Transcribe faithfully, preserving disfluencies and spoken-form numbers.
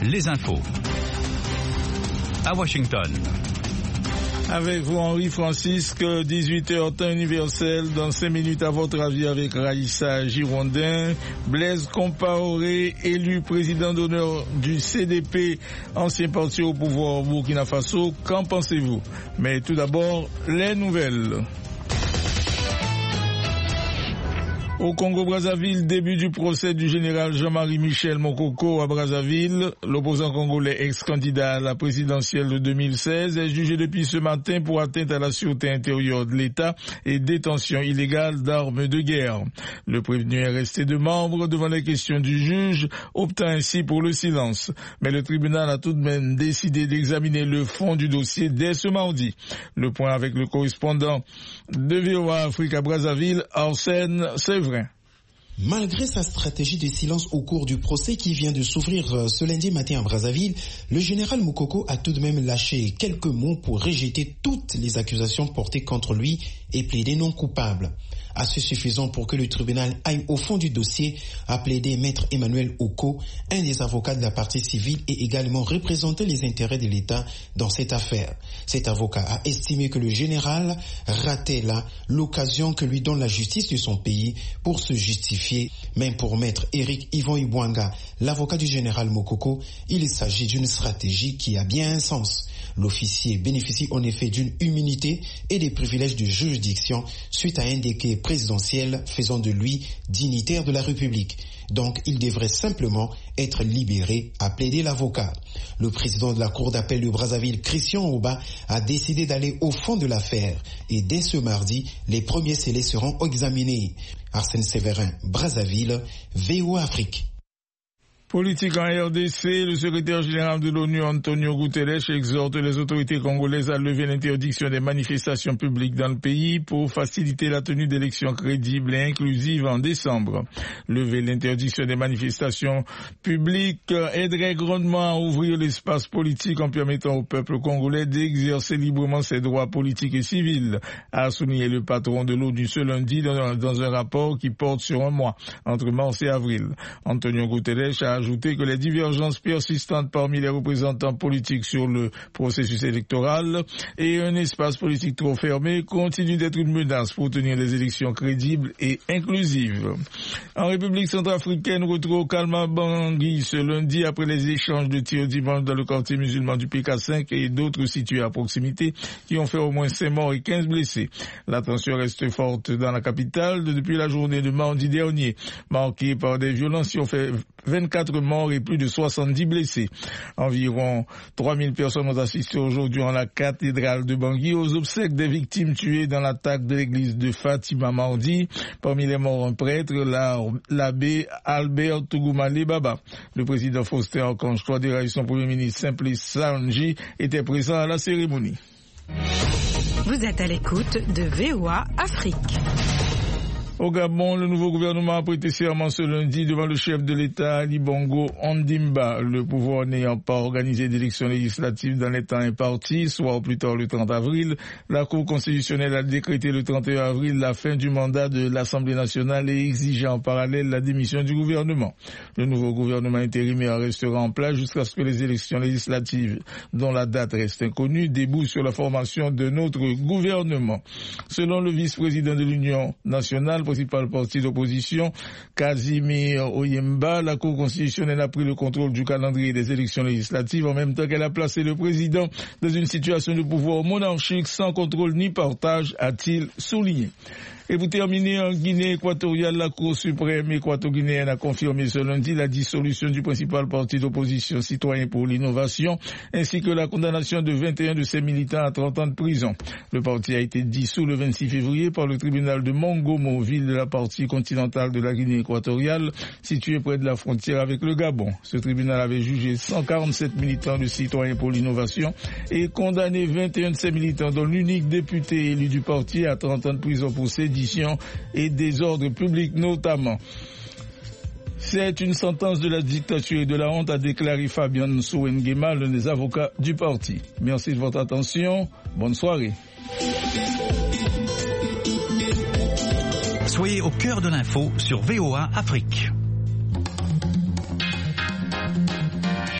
les infos. À Washington. Avec vous, Henri Francisque, dix-huit heures temps universel, dans cinq minutes à votre avis avec Raïssa Girondin. Blaise Compaoré, élu président d'honneur du C D P, ancien parti au pouvoir au Burkina Faso. Qu'en pensez-vous? Mais tout d'abord, les nouvelles. Au Congo-Brazzaville, début du procès du général Jean-Marie Michel Mokoko à Brazzaville. L'opposant congolais ex-candidat à la présidentielle de deux mille seize est jugé depuis ce matin pour atteinte à la sûreté intérieure de l'État et détention illégale d'armes de guerre. Le prévenu est resté de membre devant les questions du juge, optant ainsi pour le silence. Mais le tribunal a tout de même décidé d'examiner le fond du dossier dès ce mardi. Le point avec le correspondant de V O A Afrique à Brazzaville, Arsène Séverin. Malgré sa stratégie de silence au cours du procès qui vient de s'ouvrir ce lundi matin à Brazzaville, le général Mokoko a tout de même lâché quelques mots pour rejeter toutes les accusations portées contre lui et plaider non coupable. Assez suffisant pour que le tribunal aille au fond du dossier, a plaidé Maître Emmanuel Oko, un des avocats de la partie civile et également représenté les intérêts de l'État dans cette affaire. Cet avocat a estimé que le général ratait là l'occasion que lui donne la justice de son pays pour se justifier. Même pour Maître Éric Yvon Ibwanga, l'avocat du général Mokoko, il s'agit d'une stratégie qui a bien un sens. L'officier bénéficie en effet d'une immunité et des privilèges de juridiction suite à un décret présidentiel faisant de lui dignitaire de la République. Donc il devrait simplement être libéré, a plaidé l'avocat. Le président de la cour d'appel de Brazzaville, Christian Oba, a décidé d'aller au fond de l'affaire et dès ce mardi, les premiers scellés seront examinés. Arsène Séverin, Brazzaville, V O A Afrique. Politique en R D C, le secrétaire général de l'ONU, Antonio Guterres, exhorte les autorités congolaises à lever l'interdiction des manifestations publiques dans le pays pour faciliter la tenue d'élections crédibles et inclusives en décembre. Lever l'interdiction des manifestations publiques aiderait grandement à ouvrir l'espace politique en permettant au peuple congolais d'exercer librement ses droits politiques et civils, a souligné le patron de l'ONU ce lundi dans un, dans un rapport qui porte sur un mois, entre mars et avril. Antonio Guterres a ajouté que les divergences persistantes parmi les représentants politiques sur le processus électoral et un espace politique trop fermé continuent d'être une menace pour tenir des élections crédibles et inclusives. En République centrafricaine, retour au calme à Bangui ce lundi après les échanges de tirs dimanche dans le quartier musulman du P K cinq et d'autres situés à proximité qui ont fait au moins cinq morts et quinze blessés. La tension reste forte dans la capitale depuis la journée de mardi dernier, marquée par des violences qui ont fait vingt-quatre morts et plus de soixante-dix blessés. Environ trois mille personnes ont assisté aujourd'hui en la cathédrale de Bangui aux obsèques des victimes tuées dans l'attaque de l'église de Fatima mardi. Parmi les morts, un prêtre, l'abbé Albert Tougoumale Baba. Le président Faustin Archange Touadéra et son premier ministre Simplice Sanji étaient présents à la cérémonie. Vous êtes à l'écoute de V O A Afrique. Au Gabon, le nouveau gouvernement a prêté serment ce lundi devant le chef de l'État, Ali Bongo Ondimba. Le pouvoir n'ayant pas organisé d'élections législatives dans les temps impartis, soit au plus tard le trente avril, la Cour constitutionnelle a décrété le trente et un avril la fin du mandat de l'Assemblée nationale et exigé en parallèle la démission du gouvernement. Le nouveau gouvernement intérimaire restera en place jusqu'à ce que les élections législatives, dont la date reste inconnue, débouchent sur la formation d'un autre gouvernement. Selon le vice-président de l'Union nationale, principal parti d'opposition, Casimir Oyemba, la Cour constitutionnelle a pris le contrôle du calendrier des élections législatives en même temps qu'elle a placé le président dans une situation de pouvoir monarchique sans contrôle ni partage, a-t-il souligné. Et pour terminer, en Guinée équatoriale, la Cour suprême équato-guinéenne a confirmé ce lundi la dissolution du principal parti d'opposition Citoyen pour l'innovation, ainsi que la condamnation de vingt et un de ses militants à trente ans de prison. Le parti a été dissous le vingt-six février par le tribunal de Mongomo, ville de la partie continentale de la Guinée équatoriale, située près de la frontière avec le Gabon. Ce tribunal avait jugé cent quarante-sept militants de Citoyen pour l'innovation et condamné vingt et un de ses militants, dont l'unique député élu du parti, à trente ans de prison pour sédition et désordre public notamment. C'est une sentence de la dictature et de la honte, a déclaré Fabian Souengema, l'un des avocats du parti. Merci de votre attention. Bonne soirée. Soyez au cœur de l'info sur V O A Afrique.